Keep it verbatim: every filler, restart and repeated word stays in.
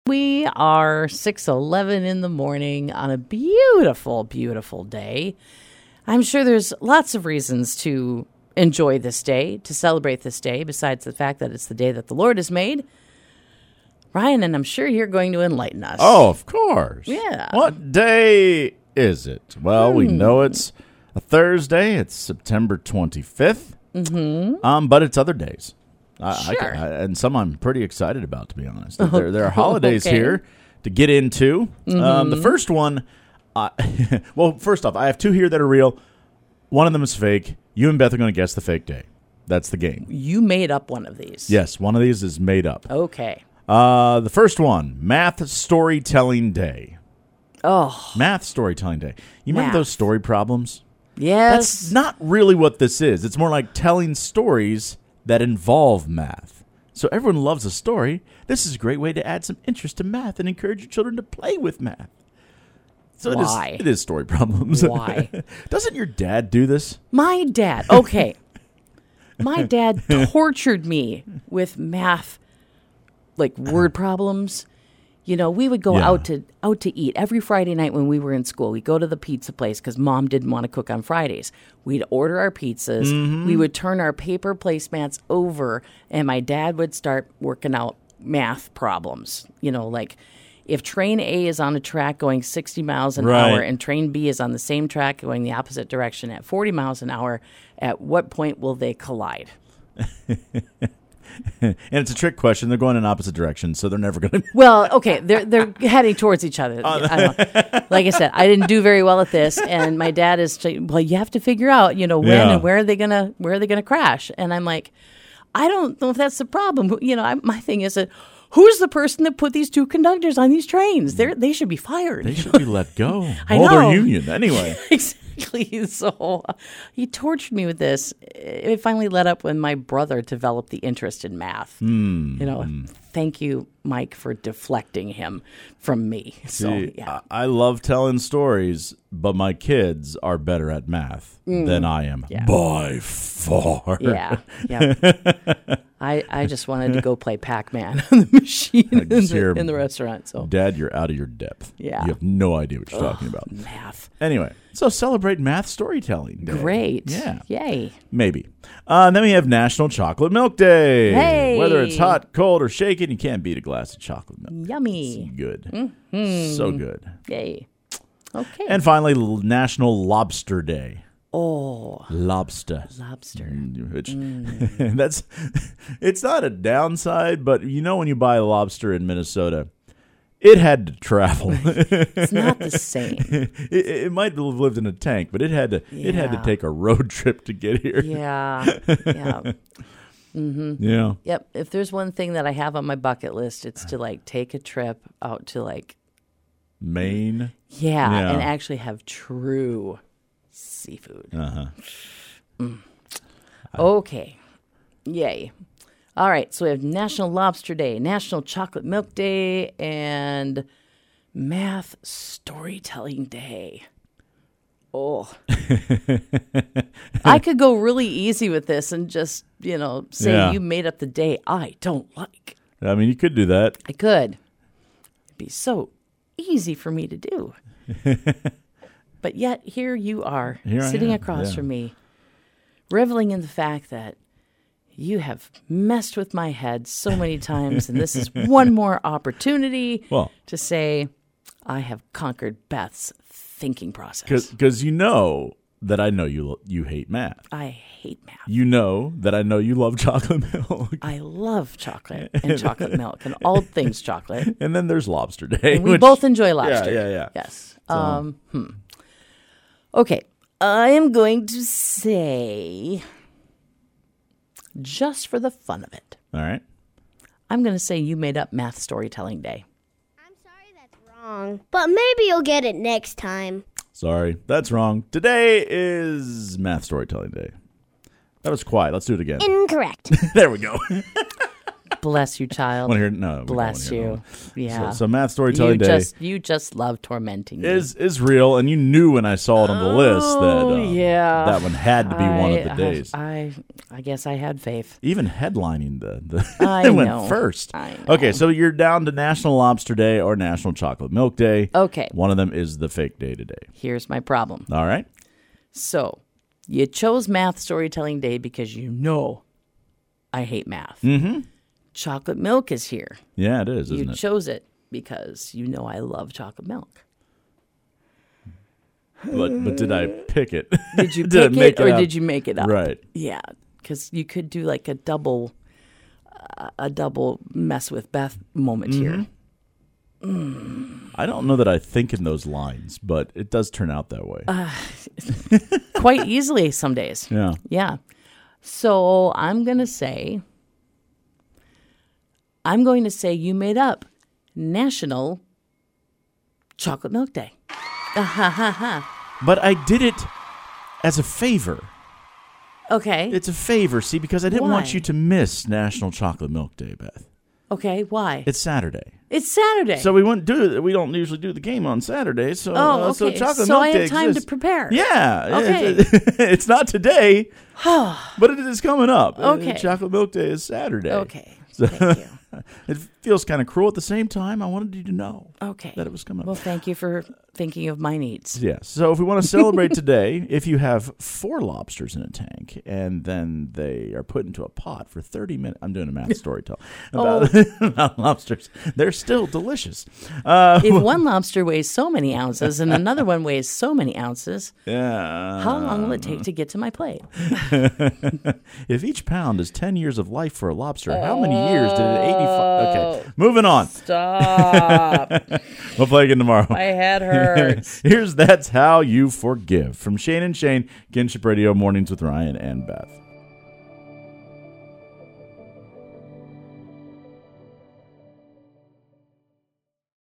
We are six eleven in the morning on a beautiful, beautiful day. I'm sure there's lots of reasons to enjoy this day, to celebrate this day, besides the fact that it's the day that the Lord has made. Ryan, and I'm sure you're going to enlighten us. Oh, of course. Yeah. What day is it? Well, hmm. we know it's a Thursday. It's September twenty-fifth. Mm-hmm. Um, but it's other days. I, sure. I, I, and some I'm pretty excited about, to be honest. There, there are holidays okay. here to get into. Mm-hmm. Um, the first one, uh, well, first off, I have two here that are real. One of them is fake. You and Beth are going to guess the fake day. That's the game. You made up one of these. Yes, one of these is made up. Okay. Uh, the first one, Math Storytelling Day. Oh. Math Storytelling Day. You Math. remember those story problems? Yes. That's not really what this is. It's more like telling stories that involve math. So everyone loves a story. This is a great way to add some interest to math and encourage your children to play with math. So Why? It is, it is story problems. Why? Doesn't your dad do this? My dad. Okay. My dad tortured me with math, like word problems. You know, we would go Yeah. out to out to eat every Friday night when we were in school. We'd go to the pizza place because Mom didn't want to cook on Fridays. We'd order our pizzas. Mm-hmm. We would turn our paper placemats over, and my dad would start working out math problems. You know, like if train A is on a track going sixty miles an Right. hour and train B is on the same track going the opposite direction at forty miles an hour, at what point will they collide? And it's a trick question. They're going in opposite directions, so they're never going to. Well, okay, they're they're heading towards each other. I don't, like I said, I didn't do very well at this, and my dad is saying, well, you have to figure out, you know, when Yeah. and where are they gonna where are they gonna crash? And I'm like, I don't know if that's the problem. You know, I, my thing is that who's the person that put these two conductors on these trains? They they should be fired. They should be let go. I Hold know. their union anyway. Exactly. So uh, he tortured me with this. It finally let up when my brother developed the interest in math. Mm. You know, thank you, Mike, for deflecting him from me. So See, yeah, I, I love telling stories, but my kids are better at math than I am Yeah. by far. yeah, yeah. I I just wanted to go play Pac-Man on the machine in just the, hear- in the restaurant. So Dad, you're out of your depth. Yeah. You have no idea what you're talking about. math, Anyway, so celebrate math storytelling day. great. Yeah. Yay. Maybe. Uh, and then we have National Chocolate Milk Day. Hey. Whether it's hot, cold, or shaken, you can't beat a glass of chocolate milk. Yummy. It's good. Mm-hmm. So good. Yay. Okay. And finally, L- National Lobster Day. oh, Lobster. lobster. Which that's it's not a downside, but you know when you buy lobster in Minnesota, it had to travel. It's not the same. it, it might have lived in a tank, but it had to it had to Yeah. take a road trip to get here. Yeah. Yeah. Yeah. Yep. If there's one thing that I have on my bucket list, it's to like take a trip out to like Maine. yeah, Yeah. and actually have true seafood. Uh-huh. Okay. Yay. All right. So we have National Lobster Day, National Chocolate Milk Day, and Math Storytelling Day. Oh. I could go really easy with this and just, you know, say Yeah. you made up the day I don't like. I mean, you could do that. I could. It'd be so easy for me to do. But yet, here you are, Here I sitting am, across yeah. from me, reveling in the fact that you have messed with my head so many times, and this is one more opportunity Well, to say, I have conquered Beth's thinking process. because you know that I know you you hate math. I hate math. You know that I know you love chocolate milk. I love chocolate and chocolate milk and all things chocolate. And then there's Lobster Day. And we which- both enjoy lobster. Yeah, yeah, yeah. Yes. Um, hmm. Okay. I am going to say, just for the fun of it, All right. I'm going to say you made up Math Storytelling Day. I'm sorry that's wrong, but maybe you'll get it next time. Sorry, that's wrong. Today is Math Storytelling Day. That was quiet. Let's do it again. Incorrect. There we go. Bless you, child. Want to hear? No. we don't Bless wanna hear you. that. Yeah. So, so math storytelling you day just you just love tormenting me. is is real, and you knew when I saw it on the list that Oh, um, yeah. that one had to be one of I- the days. I, I I guess I had faith. Even headlining the the I it went know. first. I know. Okay, so you're down to National Lobster Day or National Chocolate Milk Day. Okay. One of them is the fake day today. Here's my problem. All right. So, you chose math storytelling day because you know I hate math. Mm-hmm. Chocolate milk is here. Yeah, it is, isn't You it? chose it because you know I love chocolate milk. But but did I pick it? Did you Did I pick make it or up? did you make it up? Right. Yeah, because you could do like a double, uh, a double mess with Beth moment Mm-hmm. here. I don't know that I think in those lines, but it does turn out that way. Uh, Quite easily some days. yeah. Yeah. So I'm going to say, I'm going to say you made up National Chocolate Milk Day. Ah, ha, ha, ha. But I did it as a favor. Okay. It's a favor, see, because I didn't want Why? you to miss National Chocolate Milk Day, Beth. Okay. Why? It's Saturday. It's Saturday. So we wouldn't do we don't usually do the game on Saturday. So Oh, uh, so okay. chocolate So milk I day have time to exists. prepare. Yeah. Okay. It's, it's not today, but it is coming up. Uh, Okay. Chocolate milk day is Saturday. Okay. So- Thank you. It feels kind of cruel at the same time. I wanted you to know Okay. that it was coming up. Well, thank you for thinking of my needs. Yeah. So if we want to celebrate today, if you have four lobsters in a tank and then they are put into a pot for thirty minutes, I'm doing a math storytelling about, about lobsters. They're still delicious. Uh, If one lobster weighs so many ounces and another one weighs so many ounces, yeah. how long will it take to get to my plate? If each pound is ten years of life for a lobster, how many years did it eighty-five? Okay, moving on. Stop. We'll play again tomorrow. My head hurts. Here's That's How You Forgive from Shane and Shane, Kinship Radio, Mornings with Ryan and Beth.